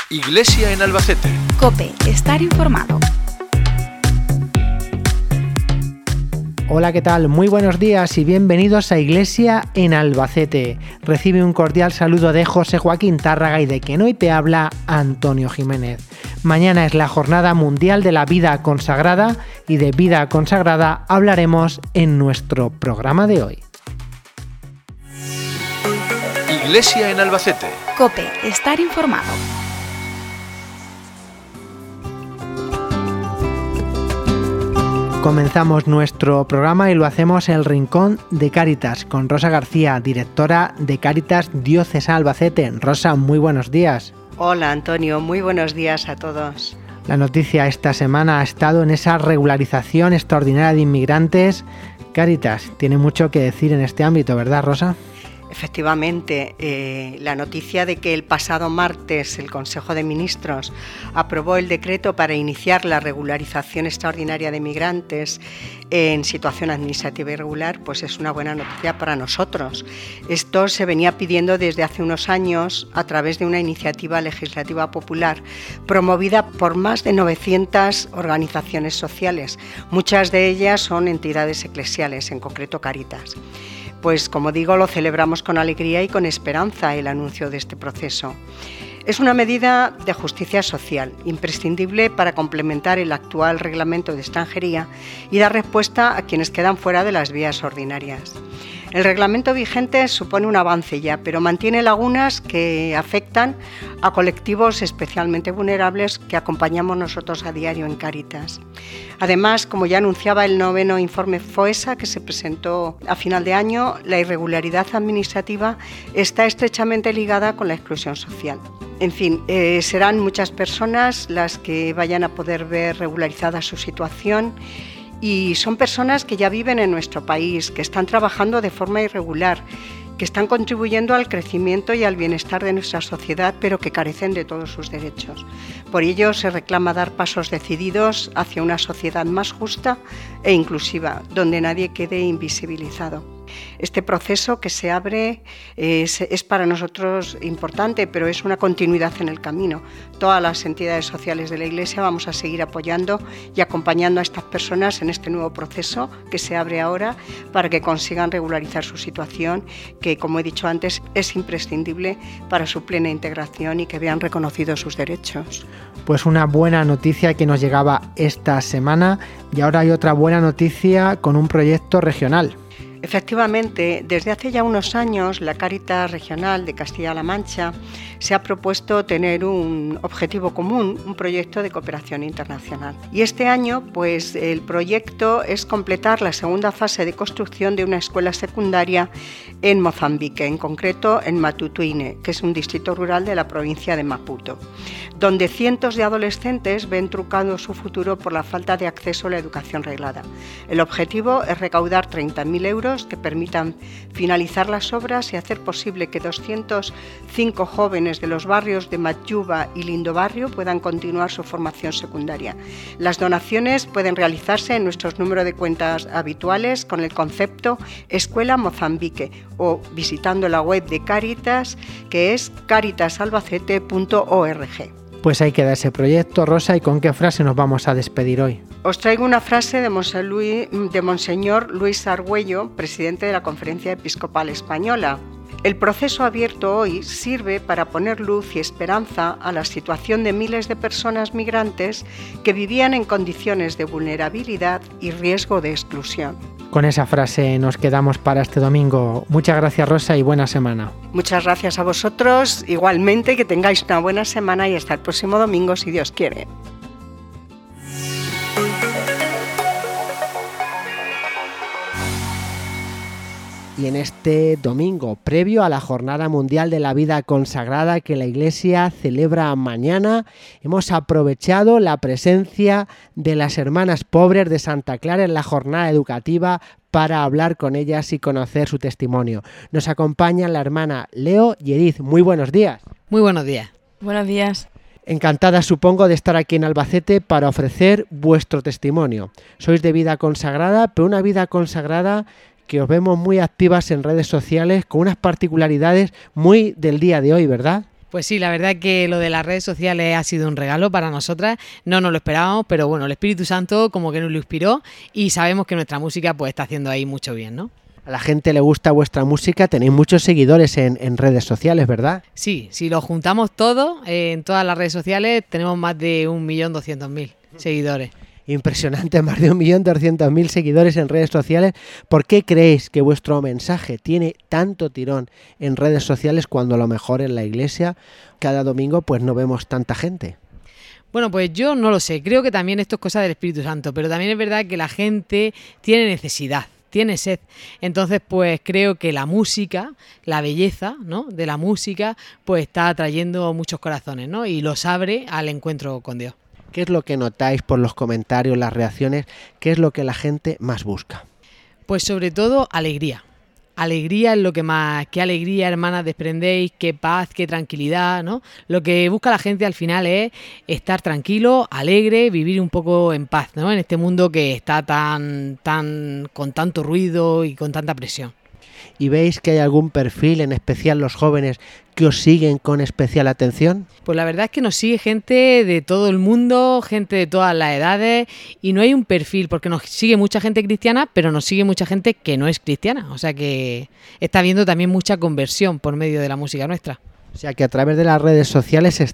Iglesia en Albacete. COPE, estar informado. Hola, ¿qué tal? Muy buenos días y bienvenidos a Iglesia en Albacete. Recibe un cordial saludo de José Joaquín Tárraga y de quien hoy te habla Antonio Jiménez. Mañana es la Jornada Mundial de la Vida Consagrada y de vida consagrada hablaremos en nuestro programa de hoy. Iglesia en Albacete. COPE, estar informado. Comenzamos nuestro programa y lo hacemos en el Rincón de Cáritas con Rosa García, directora de Cáritas Diocesana Albacete. Rosa, muy buenos días. Hola Antonio, muy buenos días a todos. La noticia esta semana ha estado en esa regularización extraordinaria de inmigrantes. Cáritas tiene mucho que decir en este ámbito, ¿verdad, Rosa? Efectivamente, la noticia de que el pasado martes el Consejo de Ministros aprobó el decreto para iniciar la regularización extraordinaria de migrantes en situación administrativa irregular, pues es una buena noticia para nosotros. Esto se venía pidiendo desde hace unos años a través de una iniciativa legislativa popular promovida por más de 900 organizaciones sociales. Muchas de ellas son entidades eclesiales, en concreto Cáritas. Pues como digo, lo celebramos con alegría y con esperanza el anuncio de este proceso. Es una medida de justicia social, imprescindible para complementar el actual reglamento de extranjería y dar respuesta a quienes quedan fuera de las vías ordinarias. El reglamento vigente supone un avance ya, pero mantiene lagunas que afectan a colectivos especialmente vulnerables que acompañamos nosotros a diario en Cáritas. Además, como ya anunciaba el 9º informe FOESA que se presentó a final de año, la irregularidad administrativa está estrechamente ligada con la exclusión social. En fin, serán muchas personas las que vayan a poder ver regularizada su situación. Y son personas que ya viven en nuestro país, que están trabajando de forma irregular, que están contribuyendo al crecimiento y al bienestar de nuestra sociedad, pero que carecen de todos sus derechos. Por ello se reclama dar pasos decididos hacia una sociedad más justa e inclusiva, donde nadie quede invisibilizado. Este proceso que se abre es para nosotros importante, pero es una continuidad en el camino. Todas las entidades sociales de la Iglesia vamos a seguir apoyando y acompañando a estas personas en este nuevo proceso que se abre ahora para que consigan regularizar su situación, que, como he dicho antes, es imprescindible para su plena integración y que vean reconocidos sus derechos. Pues una buena noticia que nos llegaba esta semana y ahora hay otra buena noticia con un proyecto regional. Efectivamente, desde hace ya unos años la Cáritas Regional de Castilla-La Mancha se ha propuesto tener un objetivo común, un proyecto de cooperación internacional. Y este año, pues el proyecto es completar la segunda fase de construcción de una escuela secundaria en Mozambique, en concreto en Matutuine, que es un distrito rural de la provincia de Maputo, donde cientos de adolescentes ven trucado su futuro por la falta de acceso a la educación reglada. El objetivo es recaudar 30.000 euros que permitan finalizar las obras y hacer posible que 205 jóvenes de los barrios de Matyuba y Lindobarrio puedan continuar su formación secundaria. Las donaciones pueden realizarse en nuestros números de cuentas habituales con el concepto Escuela Mozambique o visitando la web de Cáritas, que es caritasalbacete.org. Pues ahí queda ese proyecto, Rosa, ¿y con qué frase nos vamos a despedir hoy? Os traigo una frase de Monseñor Luis Argüello, presidente de la Conferencia Episcopal Española. El proceso abierto hoy sirve para poner luz y esperanza a la situación de miles de personas migrantes que vivían en condiciones de vulnerabilidad y riesgo de exclusión. Con esa frase nos quedamos para este domingo. Muchas gracias, Rosa, y buena semana. Muchas gracias a vosotros. Igualmente, que tengáis una buena semana y hasta el próximo domingo, si Dios quiere. Y en este domingo, previo a la Jornada Mundial de la Vida Consagrada que la Iglesia celebra mañana, hemos aprovechado la presencia de las hermanas pobres de Santa Clara en la jornada educativa para hablar con ellas y conocer su testimonio. Nos acompañan la hermana Leo y Edith. Muy buenos días. Muy buenos días. Buenos días. Encantada, supongo, de estar aquí en Albacete para ofrecer vuestro testimonio. Sois de vida consagrada, pero una vida consagrada que os vemos muy activas en redes sociales con unas particularidades muy del día de hoy, ¿verdad? Pues sí, la verdad que lo de las redes sociales ha sido un regalo para nosotras, no nos lo esperábamos, pero bueno, el Espíritu Santo como que nos lo inspiró y sabemos que nuestra música pues está haciendo ahí mucho bien, ¿no? A la gente le gusta vuestra música, tenéis muchos seguidores en redes sociales, ¿verdad? Sí, si lo juntamos todo, en todas las redes sociales tenemos más de 1.200.000 seguidores. Impresionante, más de 1.200.000 seguidores en redes sociales. ¿Por qué creéis que vuestro mensaje tiene tanto tirón en redes sociales cuando a lo mejor en la iglesia cada domingo pues no vemos tanta gente? Bueno, pues yo no lo sé, creo que también esto es cosa del Espíritu Santo, pero también es verdad que la gente tiene necesidad, tiene sed. Entonces, pues creo que la música, la belleza, ¿no?, de la música, pues está atrayendo muchos corazones, ¿no?, y los abre al encuentro con Dios. ¿Qué es lo que notáis por los comentarios, las reacciones? ¿Qué es lo que la gente más busca? Pues sobre todo alegría. Alegría es lo que más, qué alegría, hermanas, desprendéis, qué paz, qué tranquilidad, ¿no? Lo que busca la gente al final es estar tranquilo, alegre, vivir un poco en paz, ¿no?, en este mundo que está tan con tanto ruido y con tanta presión. ¿Y veis que hay algún perfil, en especial los jóvenes, que os siguen con especial atención? Pues la verdad es que nos sigue gente de todo el mundo, gente de todas las edades, y no hay un perfil, porque nos sigue mucha gente cristiana, pero nos sigue mucha gente que no es cristiana. O sea que está habiendo también mucha conversión por medio de la música nuestra. O sea que a través de las redes sociales se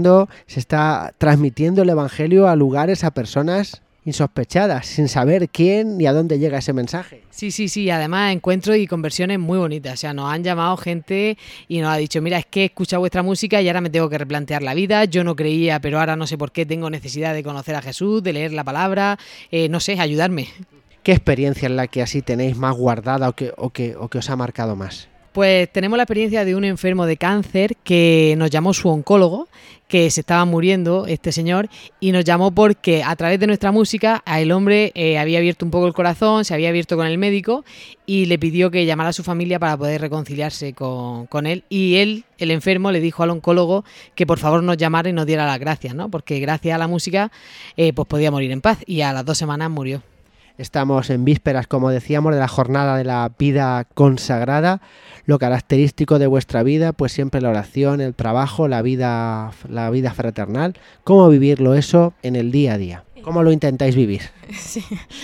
está transmitiendo el evangelio a lugares, a personas insospechadas, sin saber quién ni a dónde llega ese mensaje. Sí, además encuentros y conversiones muy bonitas, o sea, nos han llamado gente y nos ha dicho, mira, es que he escuchado vuestra música y ahora me tengo que replantear la vida, yo no creía, pero ahora no sé por qué tengo necesidad de conocer a Jesús, de leer la palabra, no sé, ayudarme. ¿Qué experiencia es la que así tenéis más guardada o que os ha marcado más? Pues tenemos la experiencia de un enfermo de cáncer que nos llamó su oncólogo, que se estaba muriendo este señor, y nos llamó porque a través de nuestra música a el hombre había abierto un poco el corazón, se había abierto con el médico y le pidió que llamara a su familia para poder reconciliarse con él, y él, el enfermo, le dijo al oncólogo que por favor nos llamara y nos diera las gracias, ¿no?, porque gracias a la música pues podía morir en paz, y a las 2 semanas murió. Estamos en vísperas, como decíamos, de la jornada de la vida consagrada. Lo característico de vuestra vida, pues siempre la oración, el trabajo, la vida fraternal. ¿Cómo vivirlo eso en el día a día? ¿Cómo lo intentáis vivir? Sí.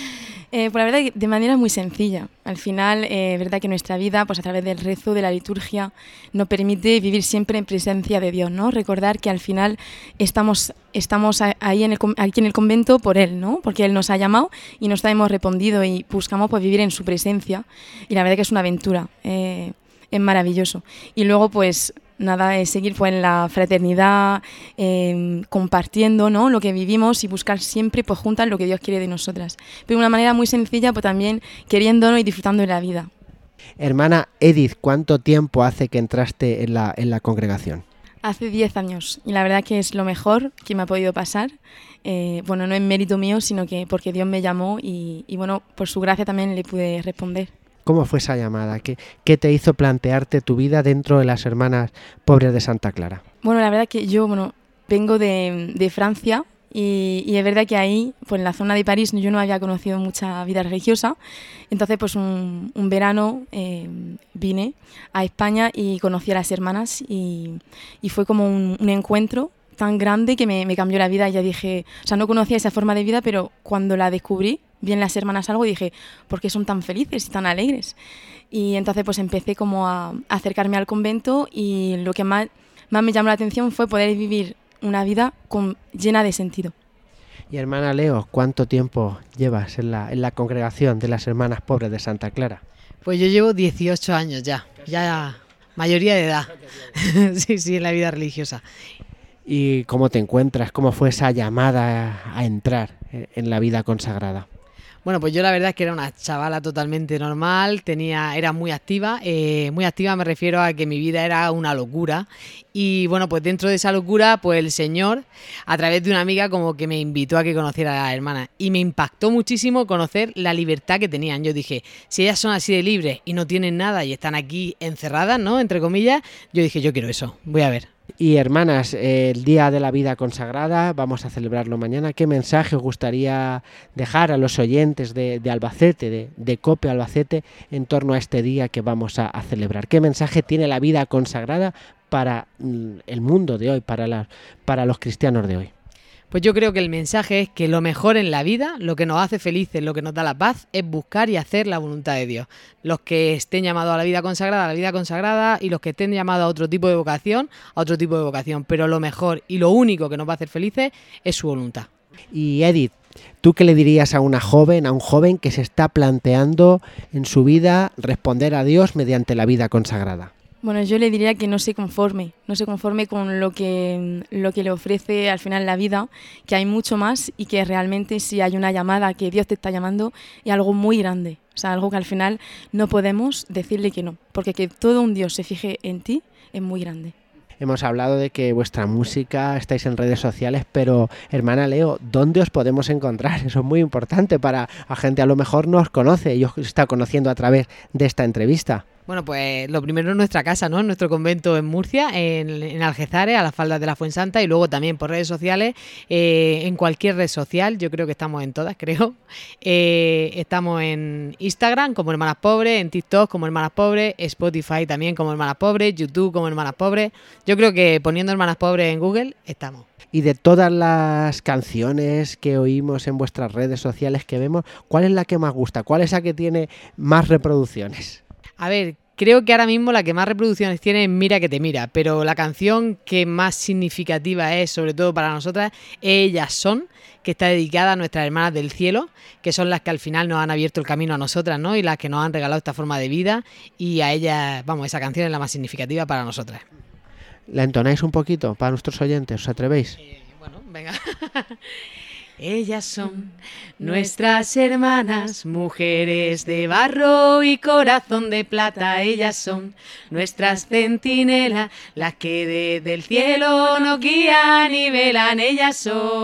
Pues la verdad que de manera muy sencilla. Al final, es verdad que nuestra vida, pues a través del rezo, de la liturgia, nos permite vivir siempre en presencia de Dios, ¿no? Recordar que al final estamos ahí aquí en el convento por Él, ¿no? Porque Él nos ha llamado y nos hemos respondido y buscamos pues vivir en su presencia. Y la verdad que es una aventura, es maravilloso. Y luego, pues nada, es seguir pues en la fraternidad, compartiendo, ¿no?, lo que vivimos y buscar siempre pues juntas lo que Dios quiere de nosotras. Pero de una manera muy sencilla, pues también queriéndonos y disfrutando de la vida. Hermana Edith, ¿cuánto tiempo hace que entraste en la congregación? Hace 10 años, y la verdad que es lo mejor que me ha podido pasar. Bueno, no es mérito mío, sino que porque Dios me llamó y bueno, por su gracia también le pude responder. ¿Cómo fue esa llamada? ¿Qué te hizo plantearte tu vida dentro de las Hermanas Pobres de Santa Clara? Bueno, la verdad que yo vengo de Francia y es verdad que ahí, pues en la zona de París, yo no había conocido mucha vida religiosa. Entonces, pues un verano vine a España y conocí a las hermanas y fue como un encuentro tan grande que me cambió la vida. Ya dije, o sea, no conocía esa forma de vida, pero cuando la descubrí, vi en las hermanas algo y dije, ¿por qué son tan felices y tan alegres? Y entonces pues empecé como a acercarme al convento y lo que más me llamó la atención fue poder vivir una vida llena de sentido. Y hermana Leo, ¿cuánto tiempo llevas en la congregación de las Hermanas Pobres de Santa Clara? Pues yo llevo 18 años ya mayoría de edad, sí, en la vida religiosa. ¿Y cómo te encuentras? ¿Cómo fue esa llamada a entrar en la vida consagrada? Bueno, pues yo la verdad es que era una chavala totalmente normal, era muy activa me refiero a que mi vida era una locura y bueno, pues dentro de esa locura, pues el Señor, a través de una amiga, como que me invitó a que conociera a las hermanas y me impactó muchísimo conocer la libertad que tenían. Yo dije, si ellas son así de libres y no tienen nada y están aquí encerradas, ¿no?, entre comillas, yo dije, yo quiero eso, voy a ver. Y hermanas, el Día de la Vida Consagrada, vamos a celebrarlo mañana. ¿Qué mensaje os gustaría dejar a los oyentes de Albacete, de COPE Albacete, en torno a este día que vamos a celebrar? ¿Qué mensaje tiene la vida consagrada para el mundo de hoy, para los cristianos de hoy? Pues yo creo que el mensaje es que lo mejor en la vida, lo que nos hace felices, lo que nos da la paz, es buscar y hacer la voluntad de Dios. Los que estén llamados a la vida consagrada, y los que estén llamados a otro tipo de vocación, Pero lo mejor y lo único que nos va a hacer felices es su voluntad. Y Edith, ¿tú qué le dirías a un joven que se está planteando en su vida responder a Dios mediante la vida consagrada? Bueno, yo le diría que no se conforme con lo que le ofrece al final la vida, que hay mucho más y que realmente si hay una llamada, que Dios te está llamando, es algo muy grande, o sea, algo que al final no podemos decirle que no, porque que todo un Dios se fije en ti es muy grande. Hemos hablado de que vuestra música, estáis en redes sociales, pero hermana Leo, ¿dónde os podemos encontrar? Eso es muy importante para la gente, a lo mejor no os conoce y os está conociendo a través de esta entrevista. Bueno, pues lo primero es nuestra casa, ¿no? Nuestro convento en Murcia, en Algezares, a las faldas de la Fuensanta, y luego también por redes sociales, en cualquier red social, yo creo que estamos en todas, estamos en Instagram como Hermanas Pobres, en TikTok como Hermanas Pobres, Spotify también como Hermanas Pobres, YouTube como Hermanas Pobres. Yo creo que poniendo Hermanas Pobres en Google estamos. Y de todas las canciones que oímos en vuestras redes sociales que vemos, ¿cuál es la que más gusta? ¿Cuál es la que tiene más reproducciones? A ver, creo que ahora mismo la que más reproducciones tiene es Mira que te mira, pero la canción que más significativa es, sobre todo para nosotras, Ellas son, que está dedicada a nuestras hermanas del cielo, que son las que al final nos han abierto el camino a nosotras, ¿no? Y las que nos han regalado esta forma de vida, y a ellas, esa canción es la más significativa para nosotras. ¿La entonáis un poquito para nuestros oyentes? ¿Os atrevéis? Bueno, venga. Ellas son nuestras hermanas, mujeres de barro y corazón de plata. Ellas son nuestras centinelas, las que desde el cielo nos guían y velan. Ellas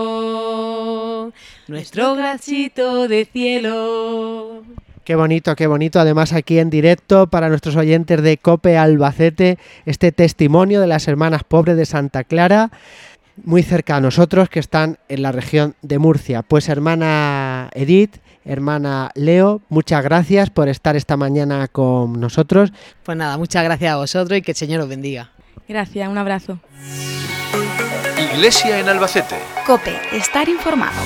son nuestro gracito de cielo. Qué bonito, qué bonito. Además, aquí en directo para nuestros oyentes de COPE Albacete, este testimonio de las hermanas pobres de Santa Clara, muy cerca a nosotros, que están en la región de Murcia. Pues hermana Edith, hermana Leo, muchas gracias por estar esta mañana con nosotros. Pues nada, muchas gracias a vosotros y que el Señor os bendiga. Gracias, un abrazo. Iglesia en Albacete. COPE, estar informado.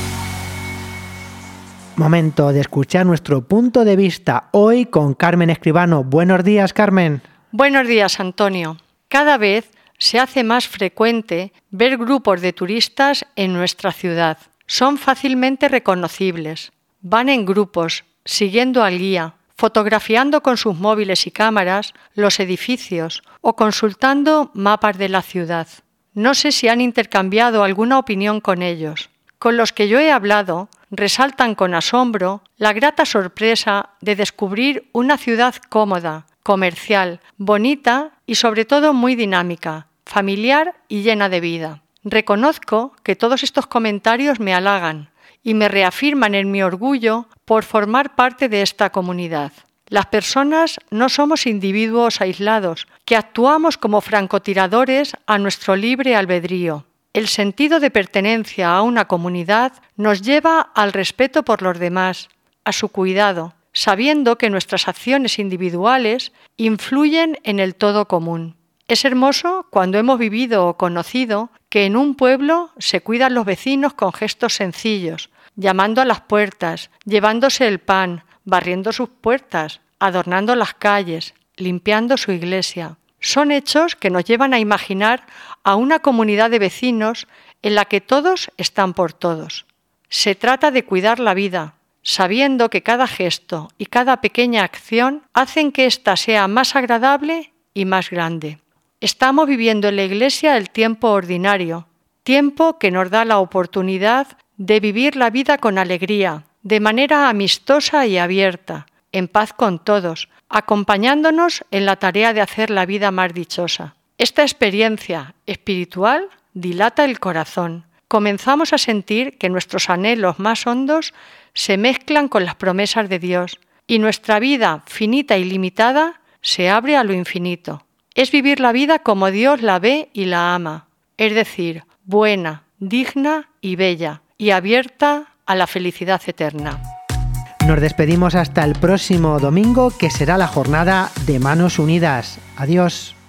Momento de escuchar nuestro punto de vista hoy con Carmen Escribano. Buenos días, Carmen. Buenos días, Antonio. Cada vez se hace más frecuente ver grupos de turistas en nuestra ciudad. Son fácilmente reconocibles. Van en grupos, siguiendo al guía, fotografiando con sus móviles y cámaras los edificios o consultando mapas de la ciudad. No sé si han intercambiado alguna opinión con ellos. Con los que yo he hablado, resaltan con asombro la grata sorpresa de descubrir una ciudad cómoda, comercial, bonita y sobre todo muy dinámica, familiar y llena de vida. Reconozco que todos estos comentarios me halagan y me reafirman en mi orgullo por formar parte de esta comunidad. Las personas no somos individuos aislados, que actuamos como francotiradores a nuestro libre albedrío. El sentido de pertenencia a una comunidad nos lleva al respeto por los demás, a su cuidado, sabiendo que nuestras acciones individuales influyen en el todo común. Es hermoso cuando hemos vivido o conocido que en un pueblo se cuidan los vecinos con gestos sencillos, llamando a las puertas, llevándose el pan, barriendo sus puertas, adornando las calles, limpiando su iglesia. Son hechos que nos llevan a imaginar a una comunidad de vecinos en la que todos están por todos. Se trata de cuidar la vida, sabiendo que cada gesto y cada pequeña acción hacen que ésta sea más agradable y más grande. Estamos viviendo en la Iglesia el tiempo ordinario, tiempo que nos da la oportunidad de vivir la vida con alegría, de manera amistosa y abierta, en paz con todos, acompañándonos en la tarea de hacer la vida más dichosa. Esta experiencia espiritual dilata el corazón. Comenzamos a sentir que nuestros anhelos más hondos se mezclan con las promesas de Dios y nuestra vida finita y limitada se abre a lo infinito. es vivir la vida como Dios la ve y la ama, es decir, buena, digna y bella, y abierta a la felicidad eterna. Nos despedimos hasta el próximo domingo, que será la jornada de Manos Unidas. Adiós.